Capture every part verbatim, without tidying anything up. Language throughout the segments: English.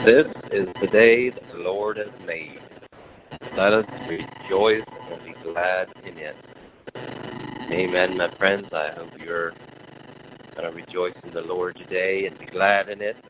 This is the day that the Lord has made. Let us rejoice and be glad in it. Amen, my friends. I hope you're going to rejoice in the Lord today and be glad in it.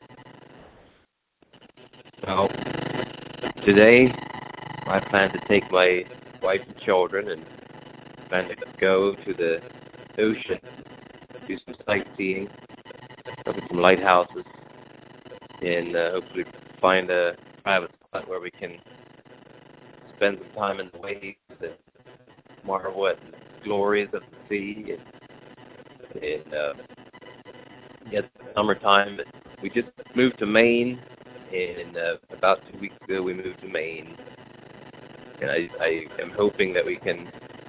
Well, today I plan to take my wife and children and plan to go to the ocean, do some sightseeing, look at some lighthouses, and uh, hopefully find a private spot where we can spend some time in the waves and marvel at the glories of the sea. And, and uh, it's summertime. We just moved to Maine, and uh, about two weeks ago we moved to Maine. And I, I am hoping that we can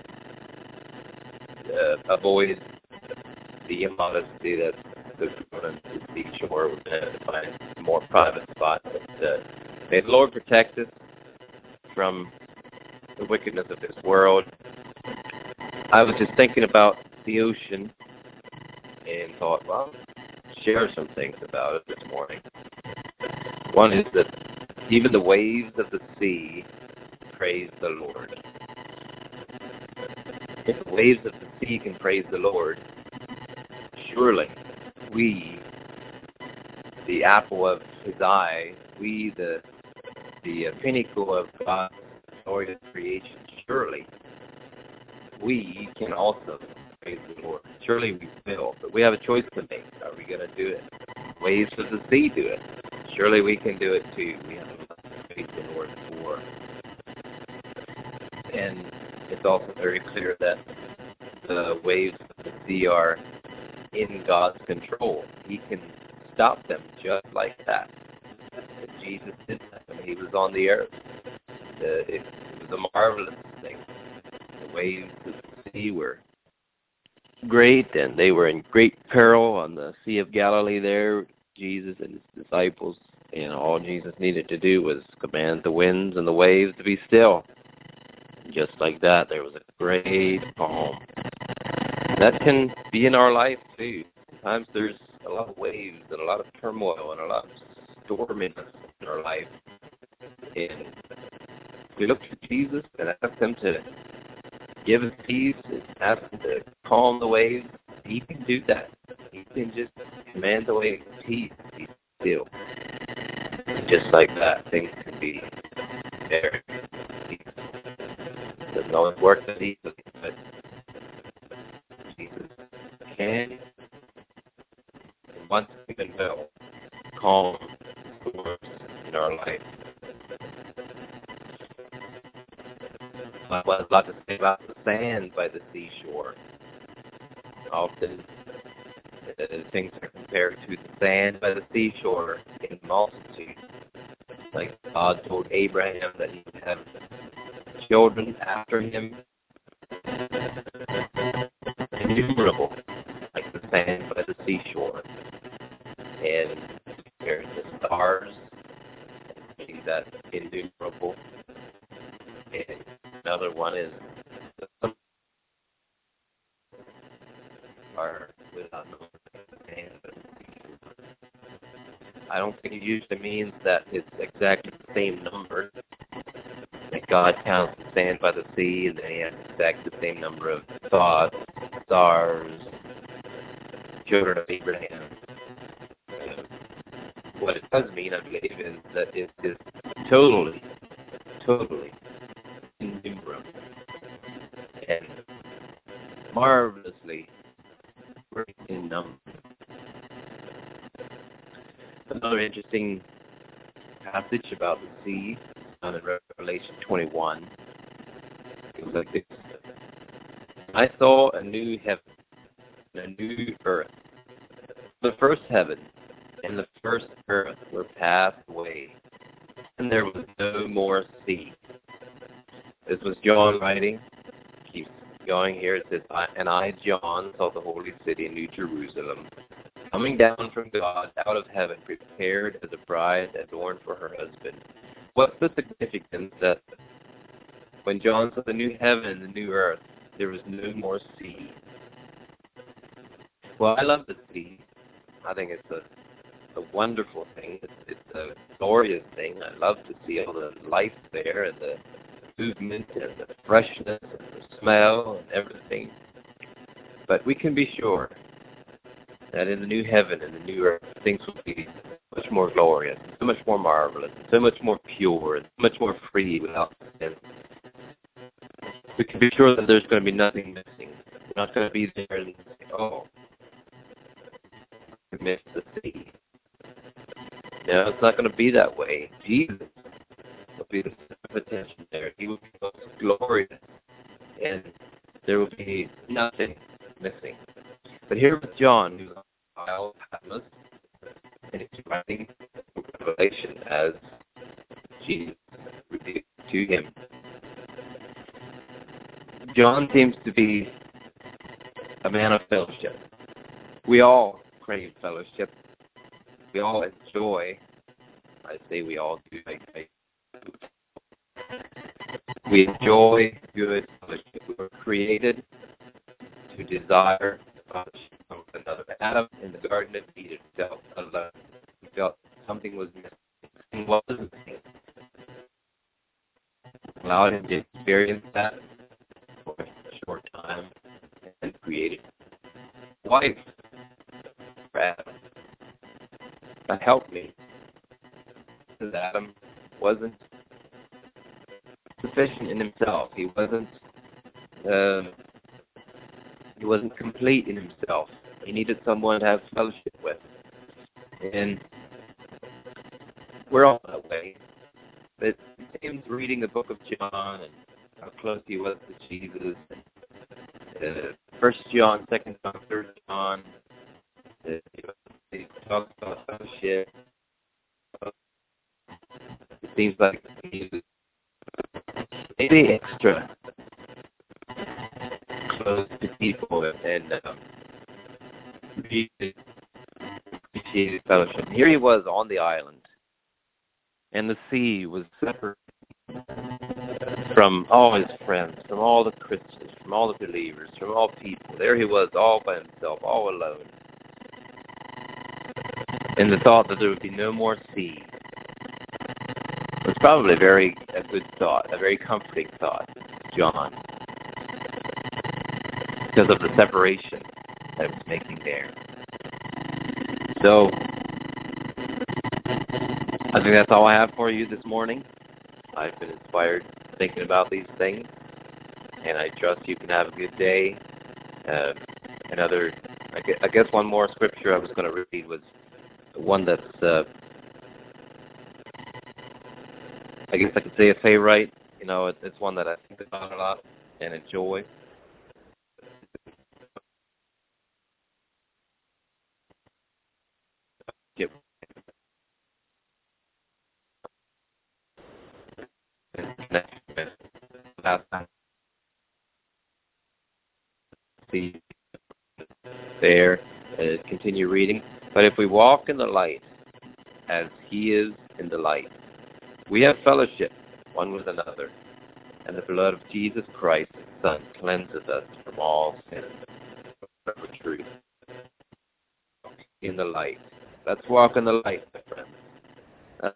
uh, avoid the immodesty that goes on the seashore. We're going to find a more private spot. But, uh, may the Lord protect us from the wickedness of this world. I was just thinking about the ocean and thought, well, I'll share some things about it this morning. One is that even the waves of the sea praise the Lord. If the waves of the sea can praise the Lord, surely we, the apple of his eye, we, the the uh, pinnacle of God's glorious creation, surely we can also praise the Lord. Surely we will, but we have a choice to make. Are we going to do it? Waves of the sea do it. Surely we can do it too. We have to praise the Lord for. And it's also very clear that the waves of the sea are in God's control. He can stop them just like that. And Jesus did that when he was on the earth. Uh, it, it was a marvelous thing. The waves of the sea were great, and they were in great peril on the Sea of Galilee there, Jesus and his disciples. And all Jesus needed to do was command the winds and the waves to be still. Just like that, there was a great calm. That can be in our life, too. Sometimes there's a lot of waves and a lot of turmoil and a lot of storminess in our life. And we look to Jesus and ask him to give us peace and ask him to calm the waves. He can do that. He can just command the waves, peace, be still. Just like that, things can be very peaceful. It doesn't always work that easily, but Jesus can, and once we can will, calm the storms in our life. I would like to say about the sand by the seashore. Often uh, things are compared to the sand by the seashore in multitude. Like God told Abraham that he would have children after him, innumerable, like the sand by the seashore. And compared to the stars, see that innumerable. And another one is the sun are without number. I don't think it usually means that it's exactly the same number. That God counts the sand by the sea, and then he has exactly the same number of thoughts, stars, children of Abraham. Uh, what it does mean, I believe, is that it is totally, totally innumerable and marvelously great in number. Another interesting passage about the sea found in Revelation twenty-one. It was like this. I saw a new heaven and a new earth. The first heaven and the first earth were passed away, and there was no more sea. This was John writing. Keeps going here. It says, and I, John, saw the holy city, New Jerusalem, coming down from God out of heaven, prepared as a bride adorned for her husband. What's the significance that when John saw the new heaven and the new earth, there was no more sea? Well, I love the sea. I think it's a, a wonderful thing. It's, it's a glorious thing. I love to see all the life there and the movement and the freshness and the smell and everything. But we can be sure that in the new heaven and the new earth, things will be much more glorious, so much more marvelous, so much more pure, and so much more free without sin. We can be sure that there's going to be nothing missing. We're not going to be there and say, oh, we missed the sea. No, it's not going to be that way. Jesus will be the center of attention there. He will be most glorious, and there will be nothing missing. But here with John, who's on the Isle of Patmos, and he's writing Revelation as Jesus revealed to him. John seems to be a man of fellowship. We all crave fellowship. We all enjoy, I say we all do, I, I, we enjoy good fellowship. We were created to desire fellowship with one another. Adam in the Garden of Eden felt alone. He felt something was missing. Something wasn't missing. Allowed him to experience that for a short time and created a wife for Adam. That helped me, because Adam wasn't sufficient in himself. He wasn't. Uh, he wasn't complete in himself. He needed someone to have fellowship with, and we're all that way. But James reading the book of John and how close he was to Jesus. And, uh, First John, Second John, Third John. Uh, he talks about fellowship. It seems like he was maybe extra close to people and um, appreciated fellowship. Here he was on the island, and the sea was separate from all his friends, from all the Christians, from all the believers, from all people. There he was, all by himself, all alone. And the thought that there would be no more sea was probably a very a good thought, a very comforting thought to John, because of the separation that it was making there. So, I think that's all I have for you this morning. I've been inspired thinking about these things, and I trust you can have a good day. Uh, another, I guess, I guess one more scripture I was going to read was one that's, uh, I guess I could say a favorite. You know, it, it's one that I think about a lot and enjoy. Get last time. See there, uh, continue reading. But if we walk in the light, as He is in the light, we have fellowship one with another, and the blood of Jesus Christ, His Son, cleanses us from all sin for truth. In the light. Let's walk in the light, my friends. That's